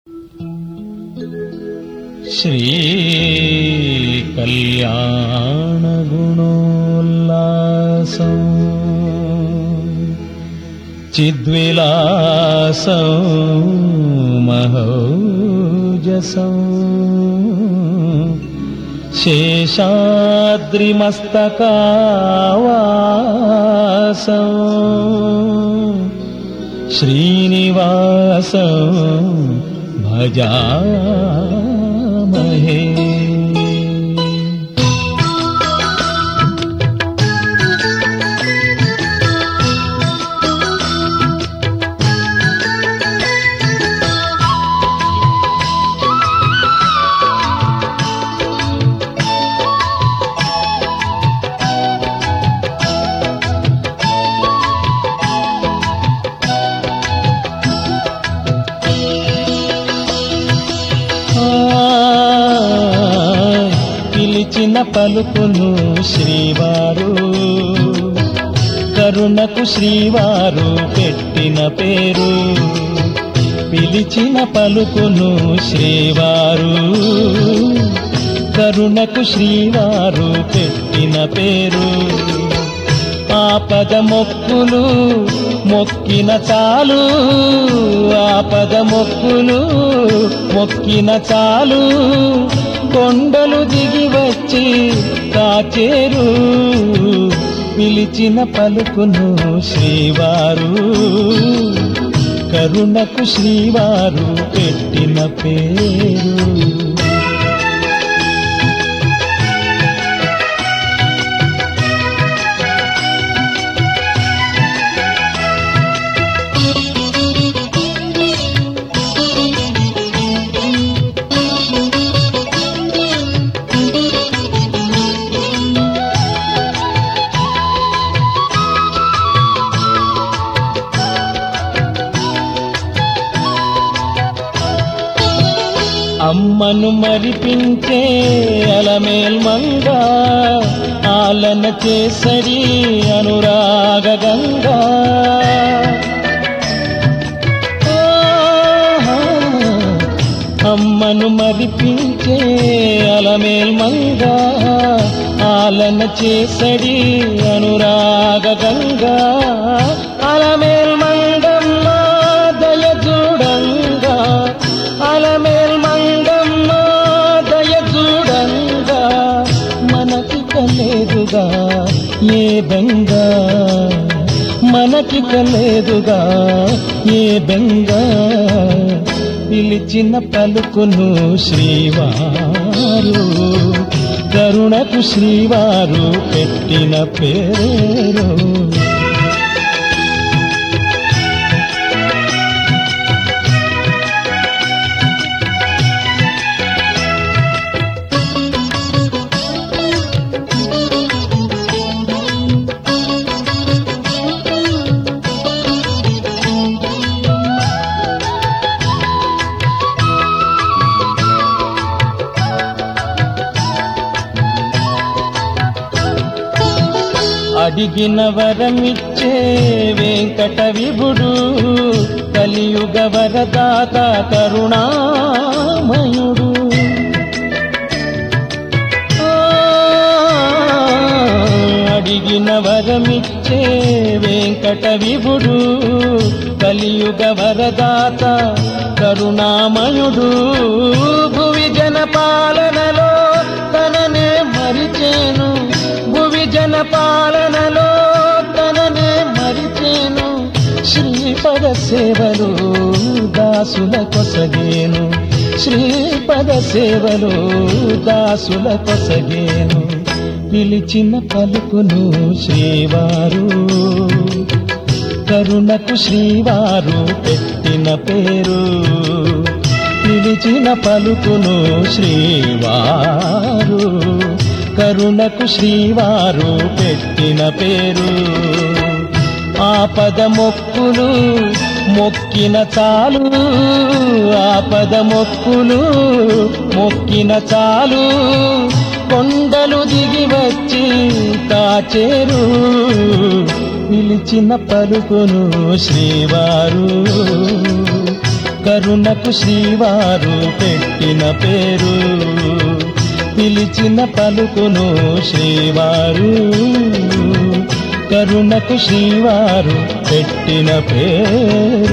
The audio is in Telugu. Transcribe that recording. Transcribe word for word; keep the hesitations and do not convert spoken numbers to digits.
శ్రీ కళ్యాణ గుణోల్లాసం చిద్విలాసం మహోజసం శేషాద్రిమస్తకావాసం శ్రీనివాసం భజామహే. పిలిచిన పలుకును శ్రీవారు, కరుణకు శ్రీవారు పెట్టిన పేరు. పిలిచిన పలుకును శ్రీవారు, కరుణకు శ్రీవారు పెట్టిన పేరు. ఆపద మొక్కులు మొక్కిన చాలు, ఆపద మొక్కులు మొక్కిన చాలు, కొండలు దిగి వచ్చి కాచేరు. పిలిచిన పలుకును శ్రీవారు, కరుణకు శ్రీవారు పెట్టిన పేరు. అమ్మను మరిపించే అలమేల్ మంగా, ఆలన చేసరి అనురాగ గంగా. అమ్మను మరిపించే అలమేల్ మంగా, ఆలన చేసరి అనురాగ గంగా. అలమేల్ మంగమ్మ దయ చూడంగా, అలమేల్ మంగమ్మ దయ చూడంగా. మనకి కలేదుగా ఏ బెంగా, మనకి కలేదుగా ఏ బెంగా. పిలిచిన పలుకును శ్రీవారు, కరుణకు శ్రీవారు పెట్టిన పేరు. అడిగిన వరమిచ్చే వెంకట విభుడు, కలియుగ వరదాత కరుణామయుడు. అడిగిన వరమిచ్చే వెంకట విభుడు, కలియుగ వరదాత కరుణామయుడు. భువి జన పాలనలో తననే మరిచేను, భువి జన పాలనలో తననే మరిచేను. శ్రీపద సేవలు దాసుల కొసగేను, శ్రీపద సేవలు దాసుల కొసగేను. పిలిచిన పలుకును శ్రీవారు, కరుణకు శ్రీవారు పెట్టిన పేరు. పిలిచిన పలుకును శ్రీవారు, కరుణకు శ్రీవారు పెట్టిన పేరు. ఆపద మొక్కులు మొక్కిన చాలు, ఆపద మొక్కులు మొక్కిన చాలు, కొండలు దిగి వచ్చి కాచేరు. పిలిచిన పలుకును శ్రీవారు, కరుణకు శ్రీవారు పెట్టిన పేరు, పిలిచిన పలుకును శ్రీవారు, కరుణకు శ్రీవారు పెట్టిన పేరు.